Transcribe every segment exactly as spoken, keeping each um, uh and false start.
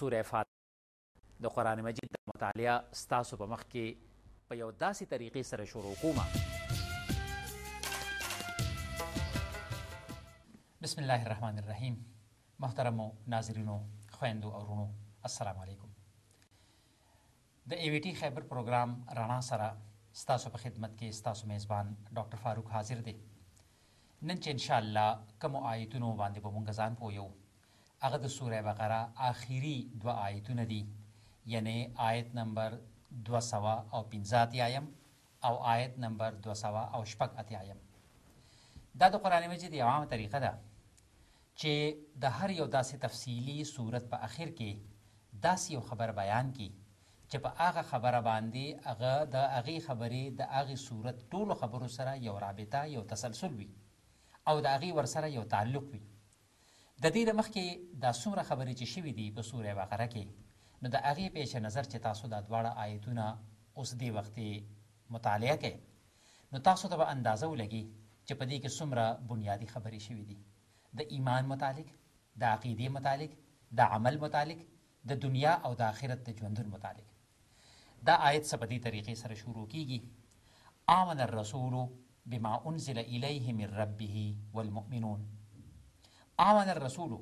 سوره فاتحه د قرآن مجید د مطالعه ستاسو په مخ کې په یو داسې طریقې سره شروع کومه. بسم الله الرحمن الرحیم. محترمو ناظرینو، خویندو او ورونو، السلام علیکم. د ای وی ټي خیبر پروګرام رڼا سره ستاسو په خدمت کې ستاسو میزبان ډاکټر فاروق حاضر دی. نن چې انشاءالله کومو آیتونو باندې به مونږ ځان پویو، هغه د سوره بقره آخري دوه آیتونه دي، یعنی آیت نمبر دوه سوه او پنځه اتیایم او آیت نمبر دوه سوه او شپږ اتیایم. دا د قرآن مجید یوه عامه طریقه ده چې د هر یو داسې تفصیلي صورت په اخر کې داسې یو خبر بیان کی چې په هغه خبره باندې هغه د هغې خبرې د هغې صورت ټولو خبرو سره یو رابطه، یو تسلسل وي او د هغې ورسره یو تعلق وي. د دې د مخکې دا څومره خبرې چې شوي دي په سوره بقره کې، نو د هغې پیش نظر چې تاسو دا دواړه آیتونه اوس دې وخت مطالعه کوئ، نو تاسو ته به اندازه ولګي چې په دې کې څومره بنیادي خبرې شوي دي، د ایمان متعلق، د عقیدې متعلق، د عمل متعلق، د دنیا او د آخرت د ژوندون متعلق. دا آیت څه په دې طریقې سره شروع کیږي: آمن الرسول بما انزل الیه من ربه والمؤمنون. آمن الرسول،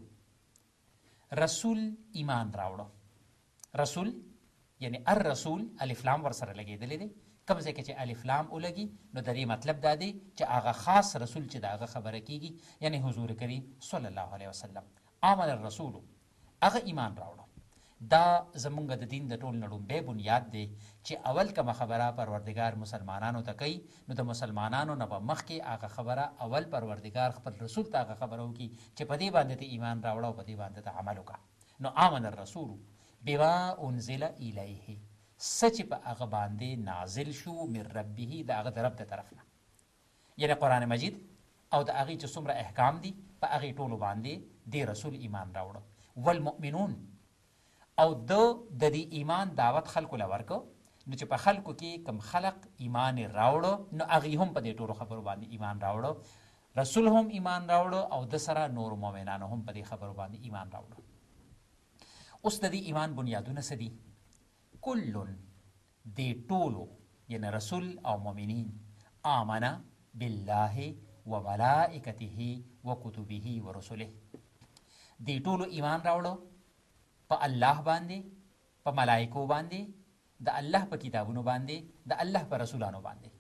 رسول ایمان راوړو. رسول یعنی الرسول الف لام ورسره لګېدلی دی. کوم ځای کې چې الف لام ولګي نو د دې مطلب دا دی چې هغه خاص رسول چې د هغه خبره کیږي، یعنی حضور کریم صلی الله علیه وسلم. آمن الرسول، هغه ایمان راوړو. دا زمونږ د دین د ټول نه لومبی بنیاد دی چې اول کومه خبره پروردګار مسلمانانو ته کوي، نو د مسلمانانو نه به مخکې هغه خبره اول پروردګار خپل رسول ته هغه خبره وکړي چې په دې باندې ته ایمان راوړه او په دې باندې ته عمل وکړه. نو آمن الرسول بما انزل الیه، څه چې په هغه باندې نازل شو من ربه، د هغه د رب د طرف نه، یعنی قرآن مجید او د هغې چې څومره احکام دي په هغې ټولو باندې دې رسول ایمان راوړه. والمؤمنون، او د د دې ایمان دعوت خلکو له ورکو، نو چې په خلکو کې کم خلق ایمان راوړو نو هغې هم په دې ټولو خبرو باندې ایمان راوړو، رسول هم ایمان راوړو او د سره نور مؤمنانو هم په دې خبرو باندې ایمان راوړو. اوس د دې ایمان بنیادونه څه دي؟ کلن، دې ټولو یعنی رسول او مؤمنین، آمنه بالله و ملائکته و کتبه و رسله، دې ټولو ایمان راوړو په الله باندې، په ملائکو باندې، د الله په کتابونو باندې، د الله په رسولانو باندې.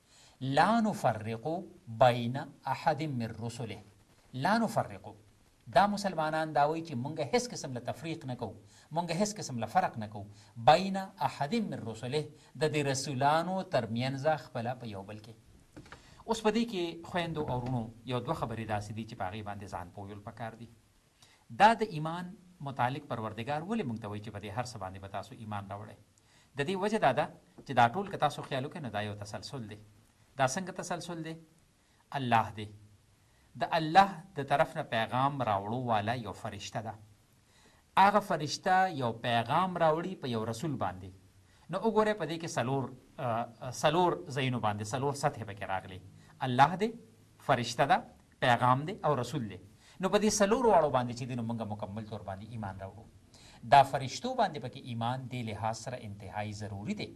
لا نفرقو بین احد من رسله، لا نفرقو، دا مسلمانان دا وایي چې مونږ هیڅ قسم له تفریق نه کوو، مونږ هیڅ قسم له فرق نه کوو بین احد من رسله، د دې رسولانو ترمنځ خپله په یو بل کې. اوس په دې کې خویندو او ورونو یو دوه خبرې داسې دي چې په هغې باندې ځان پویول پکار دي. دا د ایمان متعلق پروردګار ولې موږ ته وایي چې په دې هر څه باندې به تاسو ایمان راوړئ؟ د دې وجه دا ده چې دا ټول که تاسو خیال وکړئ نو دا یو تسلسل دی. دا څنګه تسلسل دی؟ الله دی، د الله د طرف نه پیغام راوړو والا یو فرشته ده. هغه فرشته یو پیغام راوړي په یو رسول باندې. نو وګورئ په دې کې څلور څلور ځایونو باندې څلور سطحې پکې راغلي: الله دی، فرشته ده، پیغام دی او رسول دی. نو په دې څلورو واړو باندې چې دی نو موږ مکمل طور باندې ایمان راوړو. دا فرشتو باندې پکې ایمان دې لحاظ سره انتهایی ضروري دی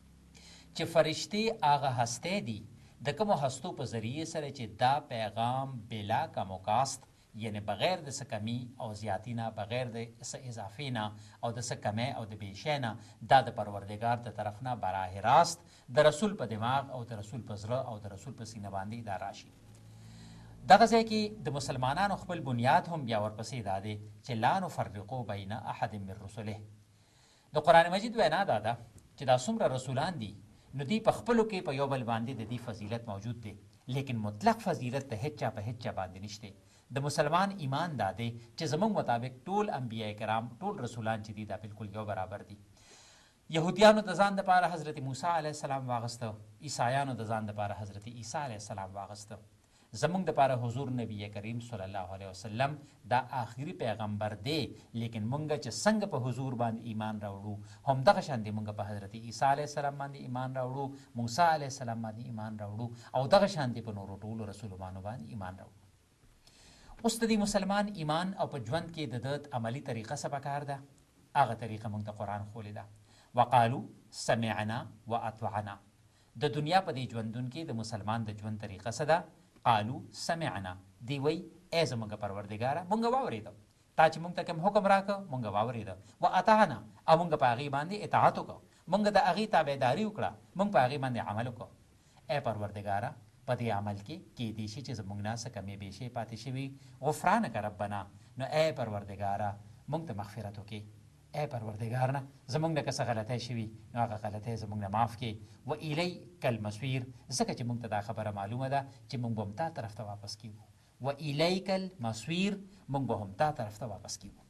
چې فرشتې هغه هستی دي د کومو هستو په ذریعې سره چې دا پیغام بلا کم و کاست، یعنی بغیر د څه کمی او زیاتی نه، بغیر د څه اضافې نه او د څه کمی او د بیشی نه، دا د پروردګار د طرف نه براه راست د رسول په دماغ او د رسول په زړه او د رسول په سینه باندې دا راشي. دغه ځای کې د مسلمانانو خپل بنیاد هم بیا ورپسې دا دی چې لا نفرقو بین احد من رسله. د قرآن مجید وینا دا ده چې دا څومره رسولان دي نو دی په خپلو کې په یو بل باندې د دې فضیلت موجود دی، لیکن مطلق فضیلت د هیڅ چا په هیڅ چا باندې نشته. د مسلمان ایمان دا دی چې زموږ مطابق ټول انبیاء کرام، ټول رسولان چې دي دا بالکل یو برابر دي. یهودیانو د ځان دپاره حضرت موسی علیه السلام واغسته، عیسایانو د ځان دپاره حضرت عیسی علیه السلام واغسته. زمونږ دپاره حضور نبی کریم صلی الله علیه وسلم دا آخري پیغمبر دی، لیکن مونږ چې څنګه په حضور باندې ایمان راوړو همدغه شانې مونږ په حضرت عیسی علیه السلام باندې ایمان راوړو، موسی علیه السلام باندې ایمان راوړو او دغه شانې په نورو ټولو رسولانو باندې ایمان راوړو. اوس د دې مسلمان ایمان او په ژوند کې د ده عملي طریقه څه پکار ده؟ هغه طریقه موږ ته قرآن ښولې ده. وقالو سمعنا واطعنا. د دنیا په دې ژوندون کې د مسلمان د ژوند طریقه څه ده؟ قالو سمعنا، دی وی ای زموږ پروردګاره موږ واورېده، تا چې موږ ته کوم حکم راکړه موږ واورېده. واطعنا، او موږ په هغې باندې اطاعت وکړو، موږ د هغې تابعداري وکړه، موږ په هغې باندې عمل وکړو. ای پروردګاره په دې عمل کې کیدای شي چې زموږ نه څه کمې بیشې پاتې شوي، غفرانک ربنا، نو ای پروردګاره موږ ته مغفرت وکړي. ای پروردګار نه زموږ نه که څه غلطۍ شوي نو هغه غلطۍ زموږ نه معاف کړي. و الیک المصیر، ځکه چې موږ ته دا خبره معلومه ده چې موږ به هم تا طرف ته واپس کیږو. و الیک المصیر، موږ به هم تا طرف ته واپس کیږو.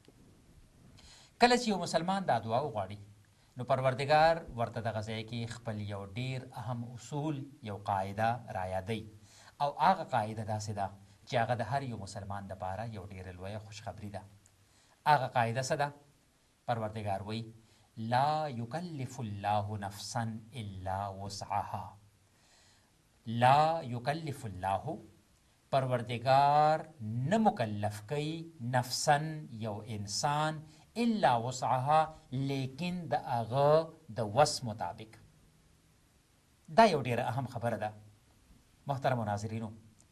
کله چې یو مسلمان دا دعا وغواړي نو پروردګار ورته دغه ځای کې خپل یو ډیر اهم اصول، یو قاعده رایادوي، او هغه قاعده داسې ده چې هغه د هر یو مسلمان دپاره یو ډیره لویه خوشخبري ده. هغه قاعده څه ده؟ پروردګار وی لا یکلف الله نفسا الا وسعها. لا یکلف الله، پروردګار نه مکلف کوي نفسا یو انسان الا وسعها، لیکن د هغه د وس مطابق. دا یو ډیره اهم خبره ده محترم ناظرینو.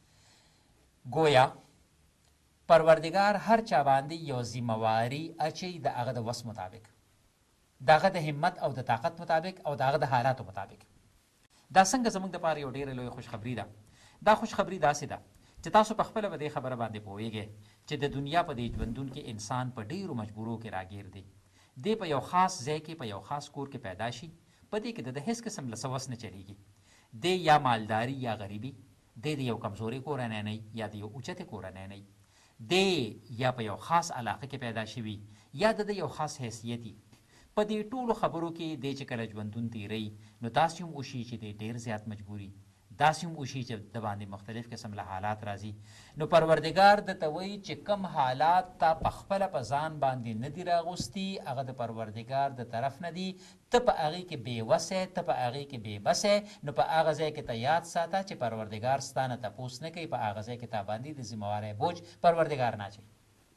گویا پروردگار هر چا باندې یو ذمہواری اچي د هغه د وس مطابق، دغه د همت او د طاقت مطابق، او دغه د حالاتو مطابق. دا څنګه زموږ دپاره یو ډیره لویه خوشخبري ده. دا خوشخبري داسې ده چې تاسو په خپله به دې خبره باندې پوهیږئ چې د دنیا په دې ژوندون کې انسان په ډیرو مجبورو کې راګیر دی. دی په یو خاص ځای کې په یو خاص کور کې پیدا شي، په دې کې د هیڅ قسم له څه وس نه چلیږي. دی یا مالداري یا غریبي، دی د یو کمزوري کورنۍ نه یا د یو اوچتې کورنۍ نه، دی یا په یو خاص علاقه کې پیدا شوي یا د یو خاص حیثیتي. په دې ټولو خبرو کې دی چې کله ژوندون تیروي نو داسې هم وشي چې دی ډېر زیات مجبوري، داسې هم وشي چې د باندې مختلف قسم له حالات راځي. نو پروردګار درته وایي چې کم حالات تا په خپله په ځان باندې نه دي راغوستي، هغه د پروردګار د طرف نه دي. ته په هغې کې بېوسې، ته په هغې کې بېبسې، نو په هغه ځای کې ته یاد ساته چې پروردګار ستا نه تپوس نه کوي، په هغه ځای کې تا باندې د ذمهواری بوج پروردګار نه اچوي.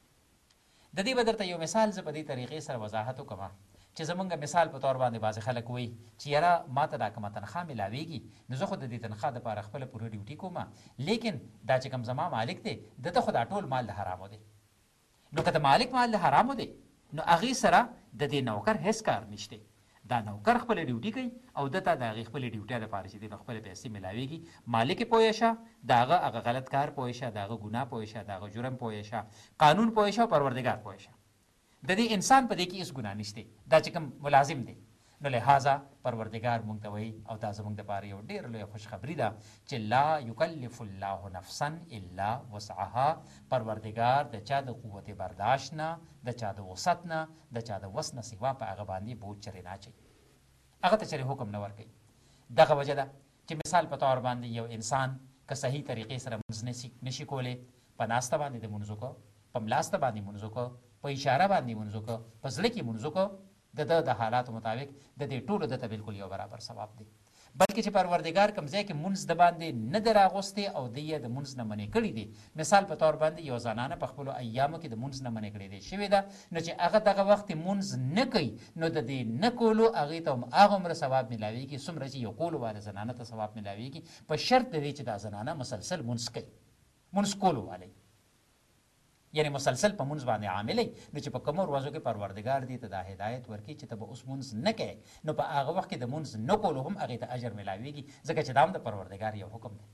د دې به درته یو مثال زه په دې طریقې سره وضاحت وکړم چې زمونږ مثال په طور باندې بعضې خلک وایي چې یاره ما ته دا کومه تنخوا میلاویږي نو زه خو د دې تنخوا دپاره خپله پوره ډیوټي کوم، لیکن دا چې کوم زما مالک دی د ته خو دا ټول مال د حرامو دی. نو که د مالک مال د حرامو دی نو هغې سره د دې نوکر هېڅ کار نشته. دا نوکر خپله ډیوټي کوي او ده ته د هغې خپلې ډیوټۍ دپاره چې دی نو خپلې پیسې میلاویږي. مالک یې پوه شه، د هغه هغه غلط کار پوه شه، د هغه ګناه پوه شه، د هغه جرم پوه شه، قانون پوه شه او پروردګار پوه شه. د دې انسان په دې کې هېڅ ګناه نشته، دا چې کوم ملازم دی. نو لہذا پروردګار موږ ته وایي او دا زموږ دپاره یو ډېره لویه خوشخبري ده چې لا یکلف الله نفسا الا وسعها. پروردګار د چا د قوت برداشت نه، د چا د وسعت نه، د چا د وس نه سوا په هغه باندې بوج چرې نه اچوي، هغه ته چرې حکم نه ورکوي. دغه وجه ده چې مثال په طور باندې یو انسان که صحیح طریقې سره مونځ نشي کولی، په ناسته باندې د مونځ وکړه، په ملاسته باندې مونځ وکړه، په اشاره باندې مونځ وکړه، په زړه کې مونځ وکړه، د ده د حالاتو مطابق د دې ټولو ده ته بلکل یو برابر ثواب دی. بلکې چې پروردګار کوم ځای کې مونځ د باندې نه دی راغوستی او دی یې د مونځ نه منې کړي دي، مثال په طور باندې یو زنانه په خپلو ایامو کې د مونځ نه منې کړې دی شوې ده، نو چې هغه دغه وخت مونځ نه کوي نو د دې نه کولو هغې ته هم هغومره ثواب میلاویږي څومره چې یو کولو والا زنانه ته ثواب میلاویږي، په شرط د دې چې دا زنانه مسلسل مونځ کوي، مونځ کولو والی یعنی مسلسل په مونځ باندې عاملی. نو چې په کومو ورځو کې پروردګار دې ته دا هدایت ورکړي چې ته به اوس مونځ نه کوې نو په هغه وخت کې د مونځ نه کولو هم هغې ته اجر میلاویږي، ځکه چې دا هم د پروردګار یو حکم دی.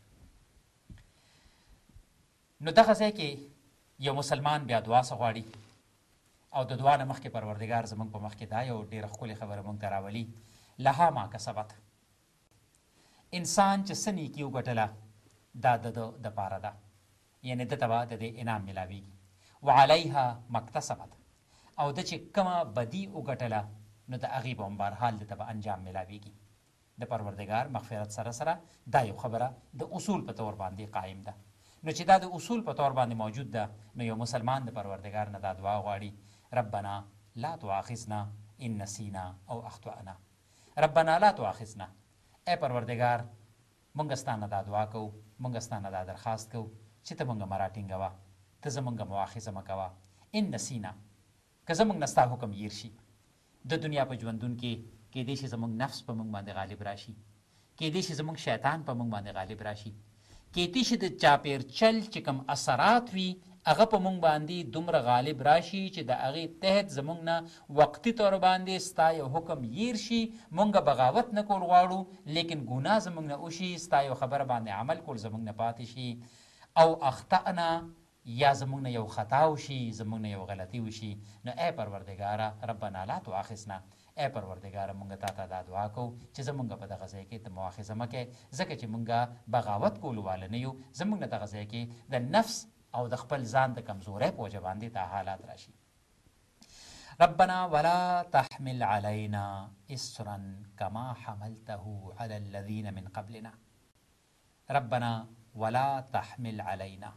نو دغه ځای کې یو مسلمان بیا دعا څه غواړي او د دعا نه مخکې پروردګار زموږ په مخ کې دا یو ډېره ښکلې خبره موږ ته راولي، لها ما کسبت. انسان چې څه نیکي وګټله دا د ده دپاره ده، یعنې ده ته به د دې انعام میلاویږي. وعلیها مکتسبت، او د چې کومه بدي وګټله نو د هغې به هم بهرحال د ته به انجام میلاویږي. د پروردګار مغفرت سره سره دا یو خبره د اصول په طور باندې قایم ده. نو چې دا د اصول په طور باندې موجود ده نو یو مسلمان د پروردګار نه دا دعا غواړي، ربنا لا تؤاخذنا ان نسینا او اخطأنا. ربنا لا تؤاخذنا، ای پروردګار مونږ ستا نه دا دعا کوو، مونږ ستا نه دا درخواست کوو چې ته مونږ مراټینګوه، ته زمونږ مواخذه مه کوه، ان نسینا، که زمونږ نه ستا حکم هیر شي، د دنیا په ژوندون کې کېدای شي زموږ نفس په موږ باندې غالب راشي، کېدای شي زموږ شیطان په موږ باندې غالب راشي، کېدای شي د چاپېرچل چې کوم اثرات وي هغه په موږ باندې دومره غالب راشي چې د هغې تحت زموږ نه وقتي طور باندې ستا یو حکم هیر شي، موږ بغاوت نه کول غواړو لیکن ګناه زموږ نه وشي، ستا یو خبره باندې عمل کول زموږ نه پاتې شي، او اخطأنا یا زموږ نه یو خطا وشي، زموږ نه یو غلطي وشي، نو ای پروردګاره ربنا لا تؤاخذنا، ای پروردګاره مونږ تا ته دا دعا کوو چې زمونږ په دغه ځای کې ته مؤاخذه مه کوې، ځکه چې مونږ بغاوت کولو واله نه یو، زمونږ نه دغه ځای کې د نفس او د خپل ځان د کمزورۍ په وجه باندې دا حالات راشي. ربنا ولا تحمل علينا اسرا كما حملته على الذين من قبلنا، ربنا ولا تحمل علينا،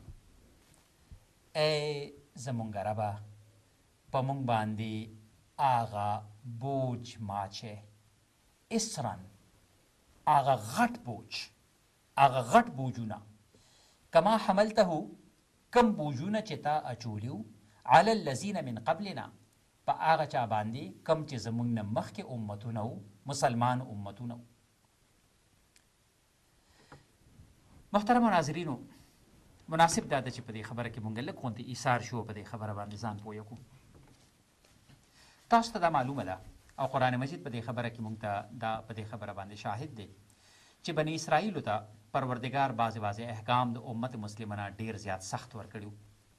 ای زمونږ ربه په مونږ باندې آغا بوج ماچه، اسرن آغا غټ بوج، آغا غټ بوجونه، کما حملته کم بوجونه چې تا اچولیو، علی الذین من قبلنا په آغا چا باندې کم چې زمونږ نه مخکې امتونه وو، مسلمان امتونه وو. محترم ناظرینو، مناسب دا ده چې په دې خبره کې مونږ لږ غونډې ایثار شو، په دې خبره باندې ځان پوه کړو. تاسو ته دا معلومه ده او قرآن مجید په دې خبره کې مونږ ته دا په دې خبره باندې شاهد دی چې بني اسرائیلو ته پروردګار بعضې بعضې احکام د امت مسلمه نه ډېر زیات سخت ورکړي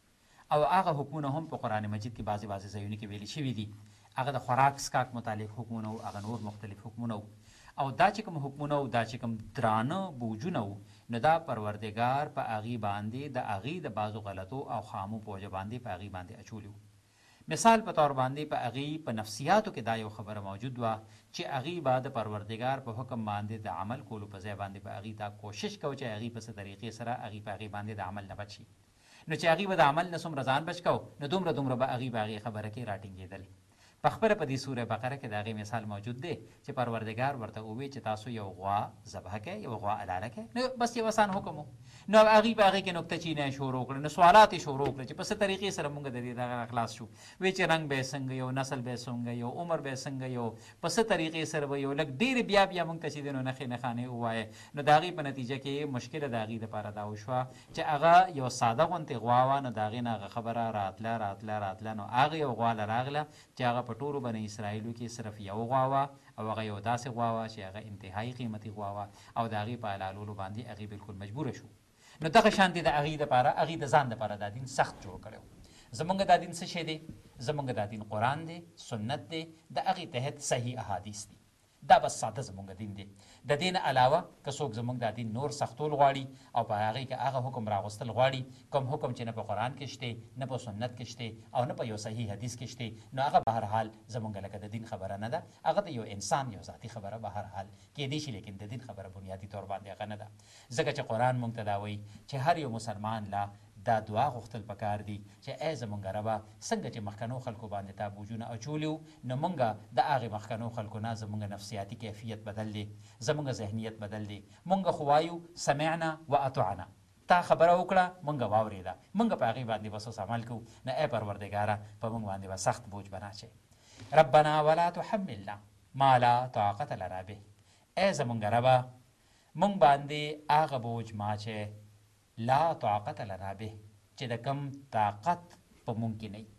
او هغه حکمونه هم په قرآن مجید کې بعضې بعضې ځایونو کې ویلي شوي دي، هغه د خوراک څښاک متعلق حکمونه وو، هغه نور مختلف حکمونه وو، او دا چې کوم حکمونه وو، دا چې کوم درانه بوجونه وو، نو دا پروردګار په هغې باندې د هغې د بعضو غلطو او خامو په وجه باندې په هغې باندې اچولي وو. مثال په طور باندې په هغې په نفسیاتو کې دا یو خبره موجود وه چې هغې به د پروردګار په حکم باندې د عمل کولو په ځای باندې په هغې دا کوشش کو چې هغې په څه طریقې سره هغې په هغې باندې د عمل نه بچ شي، نو چې هغې به د عمل نه څومره ځان بچ کو نو دومره دومره به هغې په هغې خبره کې راټینګېدل. په خبره په دې سوره بقره کې د هغې مثال موجود دی چې پروردګار ورته ووایي چې تاسو یو غوا ذبح کړئ، یو غوا حلاله کړئ، نو بس یو آسان حکم و، نو هغې په هغې کې نکته چینی شروع کړه، نو سوالات یې شروع کړه چې په څه طریقې سره مونږ د دې دغه خلاص شو، وایي چې رنګ به یې څنګه یو، نسل به یې څنګه یو، عمر به یې څنګه یو، په څه طریقې سره به یو، لږ ډېرې بیا بیا مونږ ته چې دی نو نښې نښانې ووایه، نو د هغې په نتیجه کې مشکله د هغې دپاره دا وشوه چې هغه یو ساده غوندې غوا وه، نو د هغې نه هغه خبره راتله راتله راتله، نو هغه یو غوا له راغله چې هغه په ټولو بني اسرائیلو کې صرف یو غوا وه او هغه یو داسې غوا وه چې هغه انتهایي قیمتي غوا وه او د هغې په حلالولو باندې هغې بلکل مجبوره شو. نو دغه شانتې د هغې دپاره هغې د ځان دپاره دا دین سخت جوړ کړی و. زمونږ دا دین څه شی دی؟ زمونږ دا دین قرآن دی، سنت دی، د هغې تحت صحیح احادیث دی، دا بس ساده زمونږ دین دی. د دې نه علاوه که څوک زمونږ دا دین نور سختول غواړي او په هغې کې هغه حکم راغوستل غواړي، کوم حکم چې نه په قرآن کې شته، نه په سنت کې شته او نه په یو صحیح حدیث کې شته، نو هغه به هر حال زمونږ لکه د دین خبره نه ده، هغه د یو انسان یو ذاتي خبره به هر حال کېدی شي، لیکن د دین خبره بنیادي طور باندې هغه نه ده، ځکه چې قرآن مونږ ته دا وایي چې هر یو مسلمان لا دا دعا غوښتل پکار دي چې ای زمونږ ربه څنګه چې مخکنو خلکو باندې تا بوجونه اچولي وو، نو مونږ د هغې مخکنو خلکو نه زمونږ نفسیاتي کیفیت بدل دی، زمونږ ذهنیت بدل دی، مونږ خو وایو سمعنا و اطعنا، تا خبره وکړه مونږ واورېده، مونږ په هغې باندې بس اوس عمل کوو، نه ای پروردګاره په مونږ باندې به سخت بوج بنا چی. ربنا ولا تحملنا ما لا طاقت لنا به، ای زمونږ ربه مونږ باندې هغه بوج ما چې لا طاقت لنا به چې د کم طاقت په مونږ کې نه،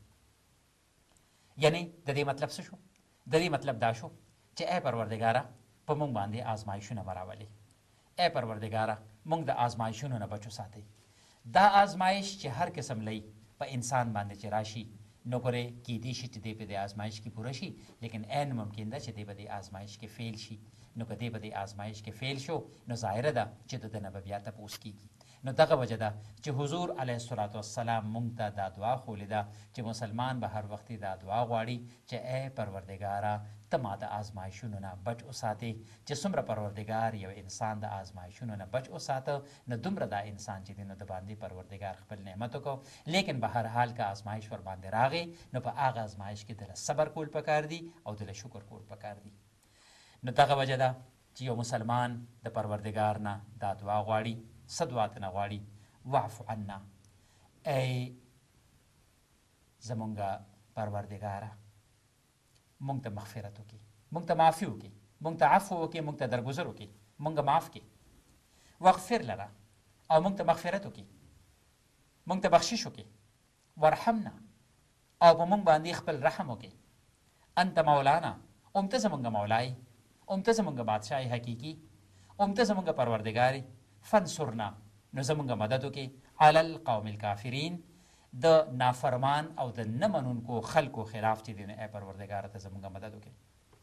یعنی د دې مطلب څه شو؟ د دې مطلب دا شو چې ای پروردګاره په مونږ باندې آزمایشونه مه راولې، ای پروردګاره مونږ د آزمایشونو نه بچو ساتئ. دا آزمایش چې هر قسم لئی په انسان باندې چې راشي، نو ګورې کیدی شي چې دی په دې آزمایش کې پوره شي، لیکن عین ممکن ده چې دی په دې آزمایش کې فیل شي، نو که دی په دې آزمایش کې فیل شو نو ظاهره ده چې د ده نه به بیا تپوس کېږي. نو دغه وجه ده چې حضور علیه الصلاة والسلام مونږ ته دا دعا ښولې ده چې مسلمان به هر وختې دا دعا غواړي چې ای پروردګاره ته ما د آزمایشونو نه بچ وساتې، چې څومره پروردګار یو انسان د آزمایشونو نه بچ وساته نو دومره دا انسان چې دی نو د باندې پروردګار خپل نعمت وکړو، لیکن به هر حال که آزمایش ور باندې راغی نو په هغه آزمایش کې دله صبر کول پکار دي او دله شکر کول پکار دي. نو دغه وجه ده چې یو مسلمان د پروردګار نه دا دعا غواړي، څه دعا ته نه غواړي؟ واعف عنا، ای زمونږ پروردګاره مونږ ته مغفرت وکړي، مونږ ته معافي وکړي، مونږ ته عفو وکړي، مونږ ته درګذر وکړي، مونږ معاف کړي. واغفر لنا، او مونږ ته مغفرت وکړي، مونږ ته بخشش وکړي. ورحمنا، او په مونږ باندې خپل رحم وکړي. انت مولانا، ام ته زمونږ مولای، ام ته زمونږ بادشاہ حقیقي، ام ته زمونږ پروردګاري. فانصرنا، نو زمونږ مدد وکړي. علی القوم الکافرین، د نافرمان او د نه منونکو خلکو خلاف چې دی نو ای پروردګاره ته زمونږ مدد وکړي.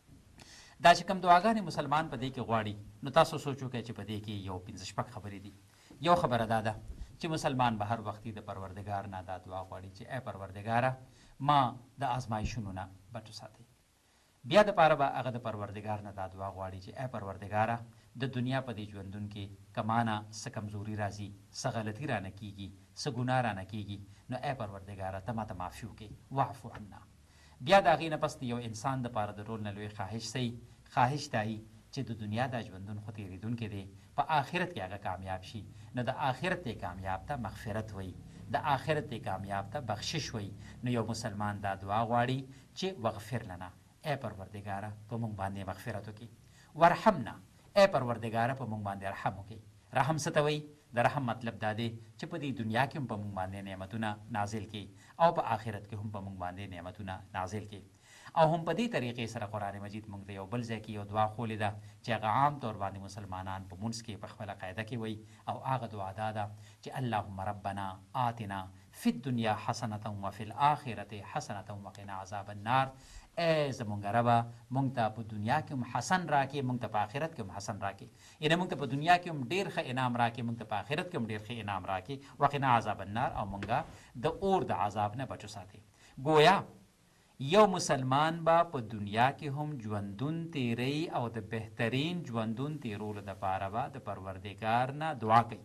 دا چې کوم دعاګانې مسلمان په دې کې غواړي، نو تاسو سوچ وکړئ چې په دې کې یو پنځه شپږ خبرې دي. یو خبره دا ده چې مسلمان به هر وخت د پروردګار نه دا دعا غواړي چې ای پروردګاره ما د آزمایښونو نه بچ وساتئ. بیا د پاره به هغه د پروردګار نه دا دعا غواړي چې ای پروردګاره د دنیا په دې ژوندون کې کمانه څه کمزوري راځي، څه غلطي رانه کیږي، څه ګناه رانه کیږي، نو ای پروردګاره ته ماته معافي وکړي. واعفو عنا. بیا د هغې نه پس د یو انسان دپاره د ټول نه لوی خواهش صحیح خواهش دا وي چې د دنیا دا ژوندون خو تېرېدونکی دی، په آخرت کې هغه کامیاب شي. نو د آخرت دی کامیاب ته مغفرت وایي، د آخرت دی کامیاب ته بخشش وایي. نو یو مسلمان دا دعا غواړي چې وغفر لنا، ای پروردګاره په مونږ باندې مغفرت وکړي. ورحمنا، ای پروردګاره په مونږ باندې رحم وکړي. رحم څه ته وایي؟ د رحم مطلب دا دی چې په دې دنیا کې هم په مونږ باندې نعمتونه نازل کړي او په آخرت کې هم په مونږ باندې نعمتونه نازل کړي. او هم په دې طریقې سره قرآن مجید مونږ د یو بل ځای کې یو دعا ښولې ده چې هغه عام طور باندې مسلمانان په مونځ کې په خپله قاعده کې وایي، او هغه دعا دا ده چې اللهم ربنا آتنا فی الدنیا حسنة وفي الآخرة حسنة وقنا عذاب النار. ای زمونږ ربه مونږ ته په دنیا کې هم حسن راکې، مونږ ته په آخرت کې هم حسن راکې. یعنې مونږ ته په دنیا کې هم ډېر ښه انعام راکې، مونږ ته په آخرت کې هم ډېر ښه انعام راکې. وقنا عذاب النار، او مونږه د اور د عذاب نه بچ وساتې. گویا یو مسلمان به په دنیا کې هم ژوندون تیری او د بهترین ژوندون تیرولو دپاره به د پروردګار نه دعا کوي.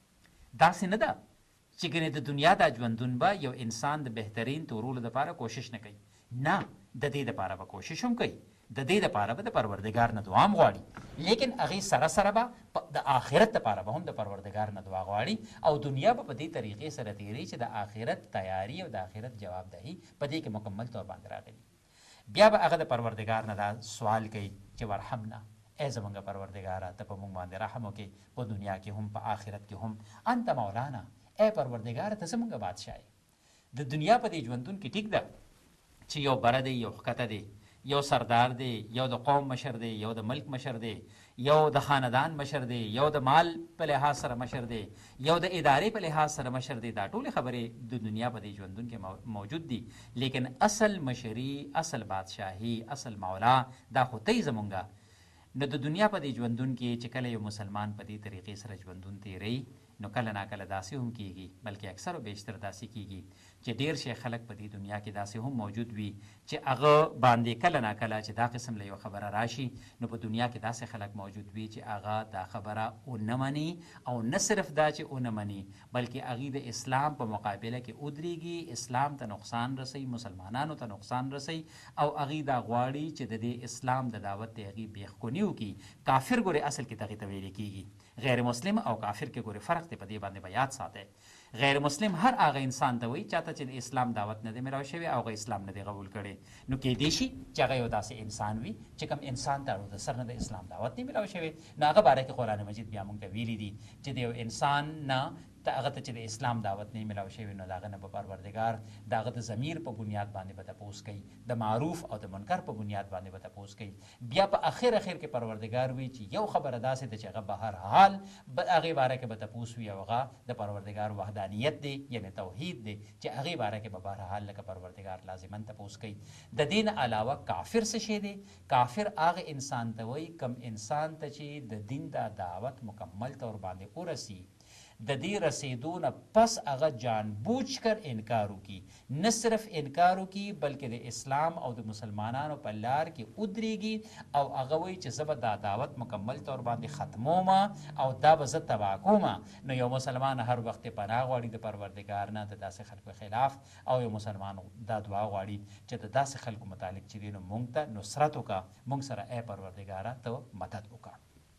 داسې نه ده چې ګنې د دنیا دا ژوندون به یو انسان د بهترین تیرولو دپاره کوشش نه کوي. نه، د دې دپاره به کوشش هم کوي، د دې دپاره به د پروردګار نه دعا هم غواړي، لیکن هغې سره سره به د آخرت دپاره به هم د پروردګار نه دعا غواړي، او دنیا به په دې طریقې سره تېري چې د آخرت تیاري او د آخرت جوابدهي په دې کې مکمل طور باندې راغلي. بیا به هغه د پروردګار نه دا سوال کوي چې ورحمنا، ای زمونږ پروردګاره ته په مونږ باندې رحم وکړې، په دنیا کې هم په آخرت کې هم. انت مولانا، ای پروردګاره ته زمونږ بادشاه یې. د دنیا په دې ژوندون کې ټیک ده چې یو بره دی، یو ښکته دی، یو سردار دی، یو د قوم مشر دی، یو د ملک مشر دی، یو د خاندان مشر دی، یو د مال په لحاظ سره مشر دی، یو د ادارې په لحاظ سره مشر دی. دا ټولې خبرې د دنیا په دې ژوندون کې موجود دي، لیکن اصل مشري، اصل بادشاهي، اصل مولا دا خو تی زمونږه. نو د دنیا په دې ژوندون کې چې کله یو مسلمان په دې طریقې سره ژوندون تیری، نو کله ناکله داسې هم کیږي، بلکې اکثر و بیشتر داسې کیږي چې ډیر شي خلک په دې دنیا کې داسې هم موجود وي چې هغه باندې کله ناکله چې دا قسم له یو خبره راشي، نو په دنیا کې داسې خلک موجود وي چې هغه دا خبره ونه مني، او نه صرف دا چې ونه مني بلکې هغې د اسلام په مقابله کې ودرېږي، اسلام ته نقصان رسوي، مسلمانانو ته نقصان رسوي، او هغې دا غواړي چې د دې اسلام د دعوت د هغې بېخکوني وکړي. کافر ګورې اصل کې دغې ته ویلې کېږي. غیر مسلم او کافر کې ګورې فرق دی، په دې باندې به یاد ساتئ. غیر مسلم هر هغه انسان ته وایي چاته چې د اسلام دعوت نه دی میلاو شوی او هغه اسلام نه دی قبول کړی. نو کیدای شي چې هغه یو داسې انسان وي چې کوم انسان ته د سر نه د اسلام دعوت نه میلاو شوی، نو هغه باره کې قرآن مجید بیا موږ ته ویلي دي چې د یو انسان نه ته هغه ته چې د اسلام دعوت نه میلاو شوی، نو د هغه نه به پروردګار د هغه د ضمیر په بنیاد باندې به تپوس کوي، د معروف او د منکر په بنیاد باندې به تپوس کوي. بیا په اخر اخر کې پروردګار وي چې یو خبره داسې ده چې هغه به هر حال هغې باره کې به تپوس وي، او هغه د پروردګار وحدانیت دی، یعنی توحید دی، چې هغې باره کې به به هر حال لکه پروردګار لازما تپوس کوي. د دې نه علاوه کافر څه شی دی؟ کافر هغه انسان ته وایي کم انسان ته چې د دین دا دعوت مکمل طور باندې ورسي، د دې رسیدو نه پس هغه جان بوجھ کر انکار وکړي، نه صرف انکار وکړي بلکې د اسلام او د مسلمانانو په لار کې ودرېږي، او هغه وایي چې زه به دا دعوت مکمل طور باندې ختموم او دا به زه تباه کوم. نو یو مسلمان هر وخت پناه غواړي د پروردګار نه د داسې خلکو خلاف، او یو مسلمان دا دعا غواړي چې د داسې خلکو متعلق چې دی نو موږ ته نصرت وکړه، موږ سره ای پروردګاره ته مدد وکړه.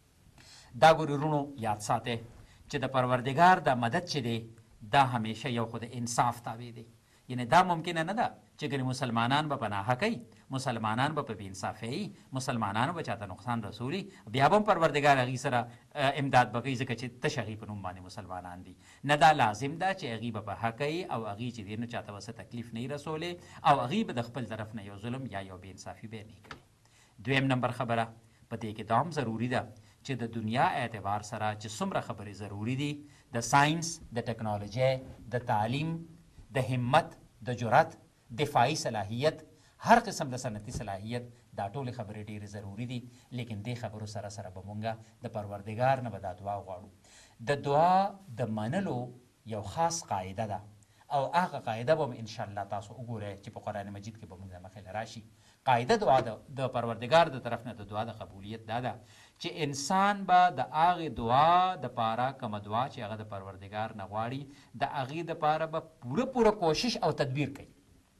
دا ګورې وروڼو یاد ساتئ چې د پروردګار دا مدد چې دی دا همیشه یو خو د انصاف تابع دی، یعنی دا ممکنه نه ده چې ګنې مسلمانان به په ناحقۍ، مسلمانان به په بې انصافۍ، مسلمانانو به چاته نقصان رسولي، بیا به هم پروردګار هغوی سره امداد به کوي، ځکه چې تش هغوی په نوم باندې مسلمانان دي. نه دا لازم ده چې هغوی به په حقۍ او هغوی چې دی نو چاته به څه تکلیف نه وي رسولی او هغوی به د خپل طرف نه یو ظلم یا یو بې انصافي به یې نه کړي. دویم نمبر خبره په دې کې دا هم ضروري ده چې د دنیا اعتبار سره چې څومره خبرې ضروري دي، د ساینس، د ټکنالوژۍ، د تعلیم، د همت، د جرأت، دفاعي صلاحیت، هر قسم د صنعتي صلاحیت، دا ټولې خبرې ډېرې ضروري دي. لیکن دې خبرو سره سره به مونږ د پروردګار نه به دا دعا غواړو. د دعا د منلو یو خاص قاعده ده او هغه قاعده به هم انشاءالله تاسو وګورئ چې په قرآن مجید کې به مونږ د مخې راشي. قاعده دعا د پروردګار د طرف نه د دعا د قبولیت دا ده چې انسان به د هغې دعا د پاره کومه دعا چې هغه د پروردګار نه غواړي د هغې دپاره به پوره پوره کوشش او تدبیر کوي.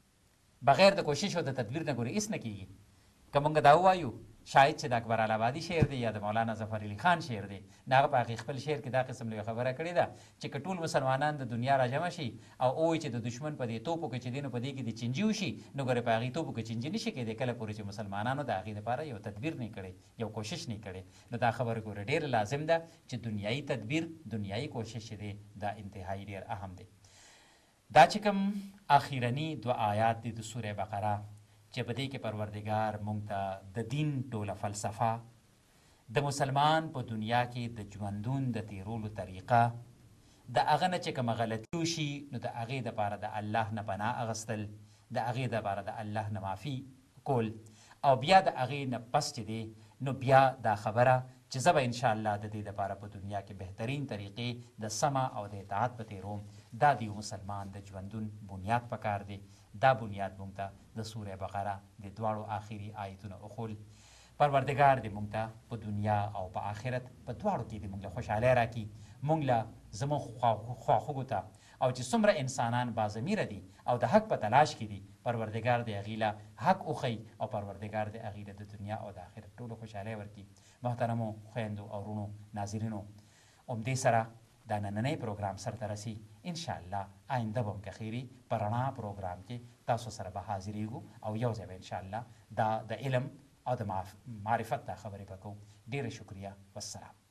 بغیر د کوشش او د تدبیر نه ګورې هېڅ نه کېږي. که مونږ دا ووایو شاید چې د اکبر الابادي شعر دی یا د مولانا ظفر علي خان شعر دی، نو هغه په هغې خپل شعر کې دا قسم یوه خبره کړې ده چې که ټول مسلمانان د دنیا را جمع شي او ووایي چې د دشمن په دې توپو کې چې دی نو په دې کې د چینجي وشي، نو ګورې په هغې توپو کې چینجي نه شي کېدی کله پورې چې مسلمانانو د هغې دپاره یو تدبیر نه کړی، یو کوشش نه کړی. نو دا خبره ګوره ډېره لازم ده چې دنیایي تدبیر، دنیایي کوشش چې دی دا انتهایي ډېر اهم دی. دا چې کوم اخیرني دوه آیات دي د سورې بقره چې په دې کې پروردګار مونږ ته د دین ټوله فلسفه، د مسلمان په دنیا کې د ژوندون د تیرولو طریقه، د هغه نه چې کومه غلطي وشي نو د هغې دپاره د الله نه پناه اخیستل، د هغې دپاره د الله نه معافي کول، او بیا د هغې نه پس چې دی نو بیا دا خبره چې زه به انشاءالله د دې دپاره په دنیا کې بهترین طریقې د سمه او د اطاعت په تیروم. دا د یو مسلمان د ژوندون بنیاد پکار دی. دا بنیاد مونږ ته د سوره بقره د دواړو آخري آیتونه اخول. پروردګار دې مونږ ته په دنیا او په آخرت په دواړو کې دې مونږ له خوشحالۍ راکړي، مونږ له زموږ خواخوږو ته، او چې څومره انسانان باضمیره دي او د حق په تلاش کې دي، پروردګار دې هغوی له حق وښیي او پروردګار دې هغوی له د دنیا او د آخرت ټولو خوشحالۍ ورکړي. محترمو خویندو او وروڼو ناظرینو، همدې سره دا نننی پروګرام سرته رسي. انشاءالله آینده به هم که خیري په رڼا پروګرام کې تاسو سره به حاضرېږو او یو ځای به انشاءالله دا د علم او د معرفت دا خبرې به کوو. ډېره شکریه، والسلام.